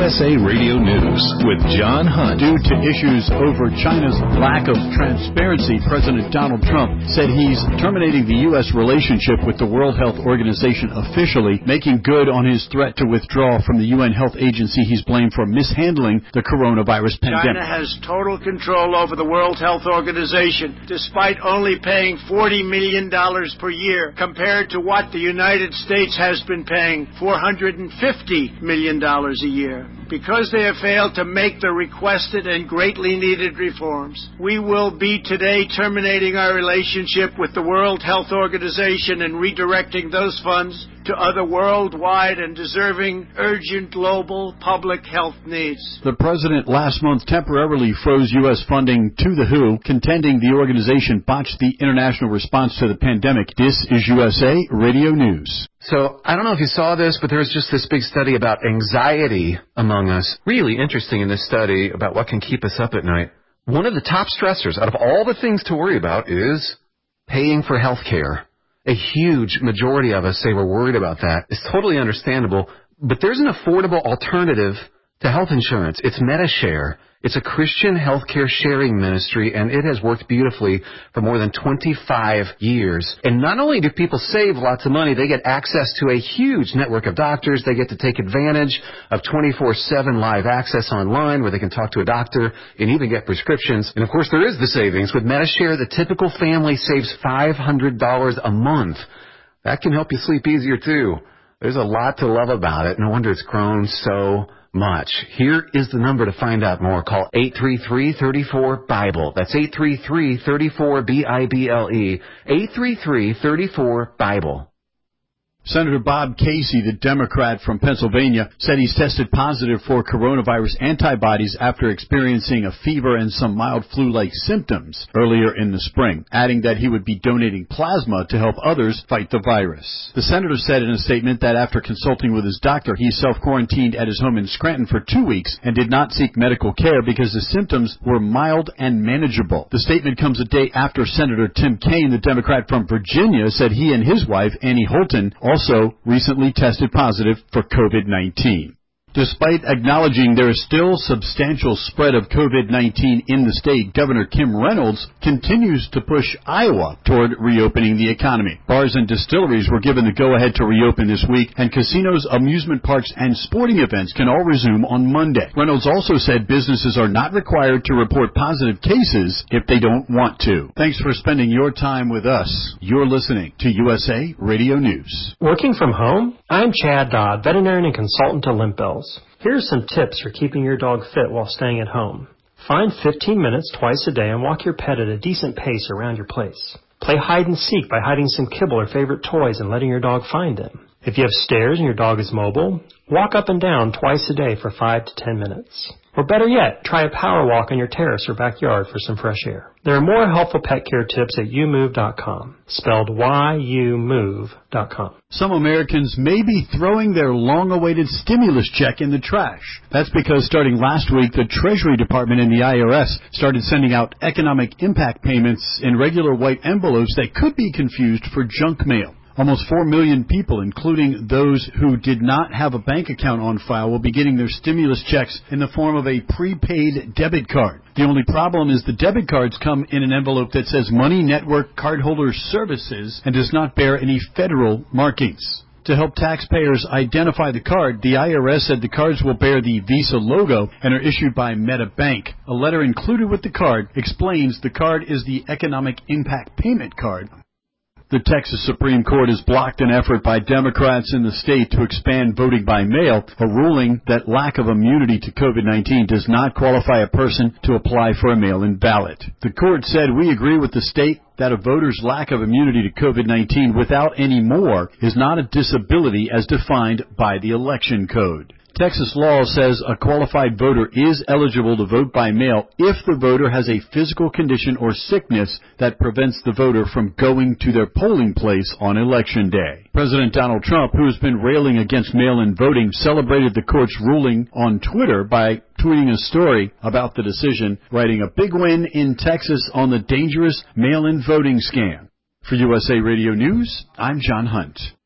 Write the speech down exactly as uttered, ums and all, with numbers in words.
S A Radio News with John Hunt. Due to issues over China's lack of transparency, President Donald Trump said he's terminating the U S relationship with the World Health Organization officially, making good on his threat to withdraw from the U N health agency he's blamed for mishandling the coronavirus pandemic. China has total control over the World Health Organization, despite only paying forty million dollars per year, compared to what the United States has been paying, four hundred fifty million dollars a year. Because they have failed to make the requested and greatly needed reforms, we will be today terminating our relationship with the World Health Organization and redirecting those funds to other worldwide and deserving urgent global public health needs. The president last month temporarily froze U S funding to the W H O, contending the organization botched the international response to the pandemic. This is U S A Radio News. So, I don't know if you saw this, but there was just this big study about anxiety among us. Really interesting in this study about what can keep us up at night. One of the top stressors out of all the things to worry about is paying for health care. A huge majority of us say we're worried about that. It's totally understandable, but there's an affordable alternative to health insurance. It's MediShare. It's a Christian healthcare sharing ministry, and it has worked beautifully for more than twenty-five years. And not only do people save lots of money, they get access to a huge network of doctors. They get to take advantage of twenty-four seven live access online where they can talk to a doctor and even get prescriptions. And, of course, there is the savings. With MediShare, the typical family saves five hundred dollars a month. That can help you sleep easier, too. There's a lot to love about it. No wonder it's grown so much. Here is the number to find out more. Call eight three three, three four, BIBLE. That's eight three three, three four, B I B L E. eight three three, three four, BIBLE. Senator Bob Casey, the Democrat from Pennsylvania, said he's tested positive for coronavirus antibodies after experiencing a fever and some mild flu-like symptoms earlier in the spring, adding that he would be donating plasma to help others fight the virus. The senator said in a statement that after consulting with his doctor, he self-quarantined at his home in Scranton for two weeks and did not seek medical care because the symptoms were mild and manageable. The statement comes a day after Senator Tim Kaine, the Democrat from Virginia, said he and his wife, Annie Holton, also recently tested positive for COVID nineteen. Despite acknowledging there is still substantial spread of COVID nineteen in the state, Governor Kim Reynolds continues to push Iowa toward reopening the economy. Bars and distilleries were given the go-ahead to reopen this week, and casinos, amusement parks, and sporting events can all resume on Monday. Reynolds also said businesses are not required to report positive cases if they don't want to. Thanks for spending your time with us. You're listening to U S A Radio News. Working from home? I'm Chad Dodd, veterinarian and consultant to Limp Bells. Here are some tips for keeping your dog fit while staying at home. Find fifteen minutes twice a day and walk your pet at a decent pace around your place. Play hide and seek by hiding some kibble or favorite toys and letting your dog find them. If you have stairs and your dog is mobile, walk up and down twice a day for five to ten minutes. Or better yet, try a power walk on your terrace or backyard for some fresh air. There are more helpful pet care tips at you move dot com, spelled Y U move dot com. Some Americans may be throwing their long-awaited stimulus check in the trash. That's because starting last week, the Treasury Department and the I R S started sending out economic impact payments in regular white envelopes that could be confused for junk mail. Almost four million people, including those who did not have a bank account on file, will be getting their stimulus checks in the form of a prepaid debit card. The only problem is the debit cards come in an envelope that says Money Network Cardholder Services and does not bear any federal markings. To help taxpayers identify the card, the I R S said the cards will bear the Visa logo and are issued by MetaBank. A letter included with the card explains the card is the Economic Impact Payment Card. The Texas Supreme Court has blocked an effort by Democrats in the state to expand voting by mail, a ruling that lack of immunity to COVID nineteen does not qualify a person to apply for a mail-in ballot. The court said, we agree with the state that a voter's lack of immunity to COVID nineteen without any more is not a disability as defined by the election code. Texas law says a qualified voter is eligible to vote by mail if the voter has a physical condition or sickness that prevents the voter from going to their polling place on Election Day. President Donald Trump, who has been railing against mail-in voting, celebrated the court's ruling on Twitter by tweeting a story about the decision, writing, "A big win in Texas on the dangerous mail-in voting scam." For U S A Radio News, I'm John Hunt.